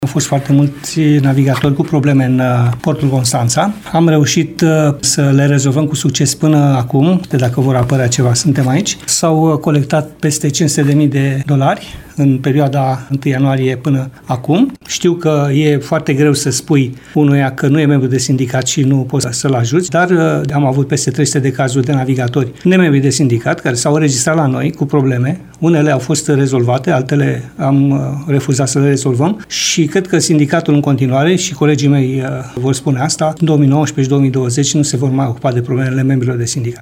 Au fost foarte mulți navigatori cu probleme în portul Constanța. Am reușit să le rezolvăm cu succes până acum, de dacă vor apărea ceva, suntem aici. S-au colectat peste $500.000 în perioada 1 ianuarie până acum. Știu că e foarte greu să spui unuia că nu e membru de sindicat și nu poți să-l ajuți, dar am avut peste 300 de cazuri de navigatori nemembri de sindicat care s-au înregistrat la noi cu probleme. Unele au fost rezolvate, altele am refuzat să le rezolvăm și cred că sindicatul în continuare și colegii mei vor spune asta, în 2019 și 2020 nu se vor mai ocupa de problemele membrilor de sindicat.